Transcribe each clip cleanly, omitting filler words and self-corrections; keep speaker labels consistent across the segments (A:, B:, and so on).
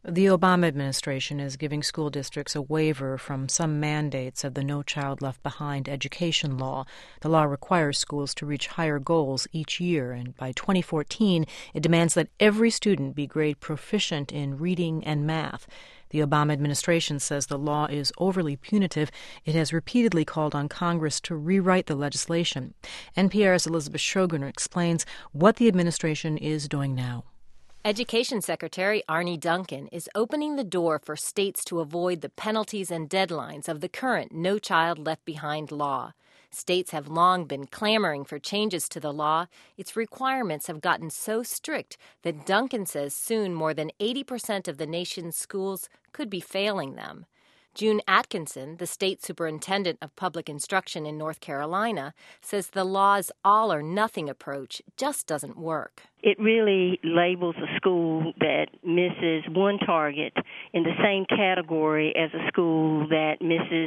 A: The Obama administration is giving school districts a waiver from some mandates of the No Child Left Behind education law. The law requires schools to reach higher goals each year, and by 2014, it demands that every student be graded proficient in reading and math. The Obama administration says the law is overly punitive. It has repeatedly called on Congress to rewrite the legislation. NPR's Elizabeth Shogren explains what the administration is doing now.
B: Education Secretary Arne Duncan is opening the door for states to avoid the penalties and deadlines of the current No Child Left Behind law. States have long been clamoring for changes to the law. Its requirements have gotten so strict that Duncan says soon more than 80% of the nation's schools could be failing them. June Atkinson, the state superintendent of public instruction in North Carolina, says the law's all-or-nothing approach just doesn't work.
C: It really labels a school that misses one target in the same category as a school that misses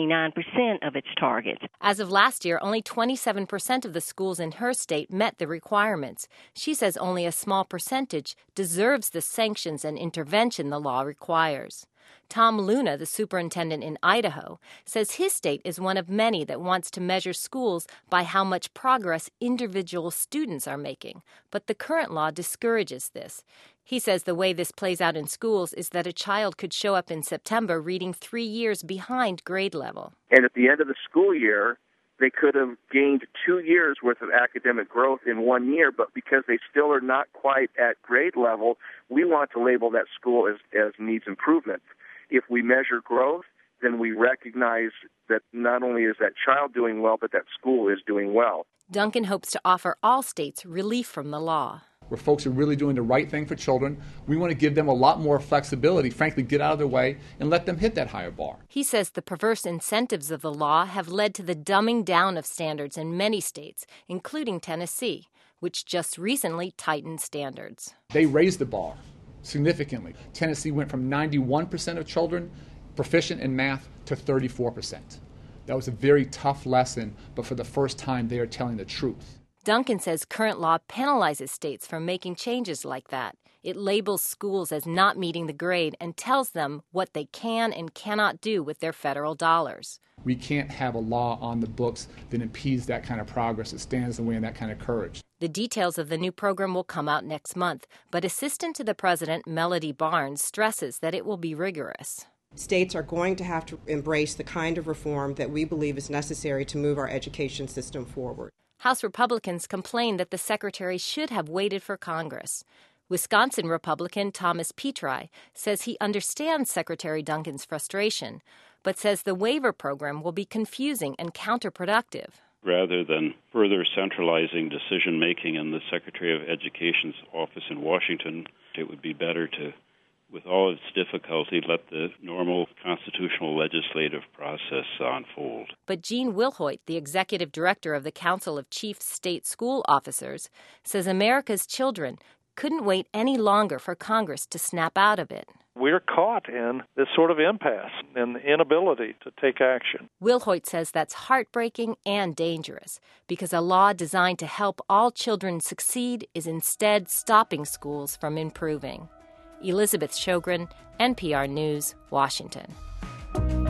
C: 99% of its targets.
B: As of last year, only 27% of the schools in her state met the requirements. She says only a small percentage deserves the sanctions and intervention the law requires. Tom Luna, the superintendent in Idaho, says his state is one of many that wants to measure schools by how much progress individual students are making. But the current law discourages this. He says the way this plays out in schools is that a child could show up in September reading 3 years behind grade level.
D: And at the end of the school year, they could have gained 2 years' worth of academic growth in 1 year, but because they still are not quite at grade level, we want to label that school as needs improvement. If we measure growth, then we recognize that not only is that child doing well, but that school is doing well.
B: Duncan hopes to offer all states relief from the law.
E: Where folks are really doing the right thing for children, we want to give them a lot more flexibility, frankly, get out of their way and let them hit that higher bar.
B: He says the perverse incentives of the law have led to the dumbing down of standards in many states, including Tennessee, which just recently tightened standards.
E: They raised the bar significantly. Tennessee went from 91% of children proficient in math to 34%. That was a very tough lesson, but for the first time, they are telling the truth.
B: Duncan says current law penalizes states for making changes like that. It labels schools as not meeting the grade and tells them what they can and cannot do with their federal dollars.
E: We can't have a law on the books that impedes that kind of progress, that stands in the way of that kind of courage.
B: The details of the new program will come out next month, but Assistant to the President Melody Barnes stresses that it will be rigorous.
F: States are going to have to embrace the kind of reform that we believe is necessary to move our education system forward.
B: House Republicans complain that the secretary should have waited for Congress. Wisconsin Republican Thomas Petri says he understands Secretary Duncan's frustration, but says the waiver program will be confusing and counterproductive.
G: Rather than further centralizing decision-making in the Secretary of Education's office in Washington, it would be better to, with all its difficulty, let the normal constitutional legislative process unfold.
B: But Gene Wilhoit, the executive director of the Council of Chief State School Officers, says America's children couldn't wait any longer for Congress to snap out of it.
H: We're caught in this sort of impasse and the inability to take action.
B: Wilhoit says that's heartbreaking and dangerous because a law designed to help all children succeed is instead stopping schools from improving. Elizabeth Shogren, NPR News, Washington.